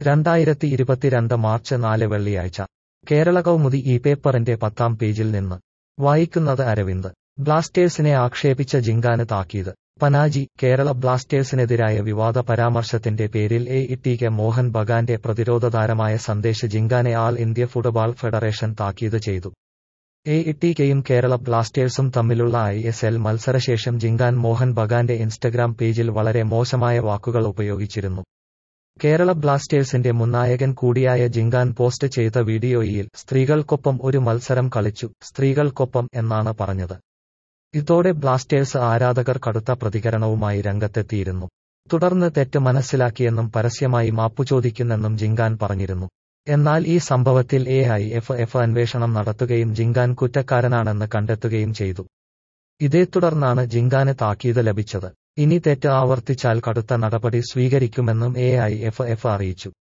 2022 March 4 വെള്ളിയാഴ്ച കേരള കൗമുദി ഈ പേപ്പറിന്റെ 10-ാം പേജിൽ നിന്ന് വായിക്കുന്നത് അരവിന്ദ്. ബ്ലാസ്റ്റേഴ്സിനെ ആക്ഷേപിച്ച ജിങ്കാന് താക്കീത്. പനാജി. കേരള ബ്ലാസ്റ്റേഴ്സിനെതിരായ വിവാദ പരാമർശത്തിന്റെ പേരിൽ എ.ഇ.ടി.കെ മോഹൻ ബഗാന്റെ പ്രതിരോധ താരമായ സന്ദേശ് ജിങ്കാനെ ആൾ ഇന്ത്യ ഫുട്ബോൾ ഫെഡറേഷൻ താക്കീത് ചെയ്തു. എ.ഇ.ടി.കെയും കേരള ബ്ലാസ്റ്റേഴ്സും തമ്മിലുള്ള ഐ.എസ്.എൽ മത്സരശേഷം ജിങ്കാൻ മോഹൻ ബഗാന്റെ ഇൻസ്റ്റഗ്രാം പേജിൽ വളരെ മോശമായ വാക്കുകൾ ഉപയോഗിച്ചിരുന്നു. കേരള ബ്ലാസ്റ്റേഴ്സിന്റെ മുൻ നായകൻ കൂടിയായ ജിങ്കാൻ പോസ്റ്റ് ചെയ്ത വീഡിയോയിൽ സ്ത്രീകൾക്കൊപ്പം ഒരു മത്സരം കളിച്ചു, സ്ത്രീകൾക്കൊപ്പം എന്നാണ് പറഞ്ഞത്. ഇതോടെ ബ്ലാസ്റ്റേഴ്സ് ആരാധകർ കടുത്ത പ്രതികരണവുമായി രംഗത്തെത്തിയിരുന്നു. തുടർന്ന് തെറ്റ് മനസ്സിലാക്കിയെന്നും പരസ്യമായി മാപ്പു ചോദിക്കുന്നെന്നും ജിങ്കാൻ പറഞ്ഞിരുന്നു. എന്നാൽ ഈ സംഭവത്തിൽ എ.ഐ.എഫ്.എഫ് അന്വേഷണം നടത്തുകയും ജിങ്കാൻ കുറ്റക്കാരനാണെന്ന് കണ്ടെത്തുകയും ചെയ്തു. ഇതേ തുടർന്നാണ് ജിങ്കാന് താക്കീത് ലഭിച്ചത്. ഇനി തെറ്റ് ആവർത്തിച്ചാൽ കടുത്ത നടപടി സ്വീകരിക്കുമെന്നും എ.ഐ.എഫ്.എഫ് അറിയിച്ചു.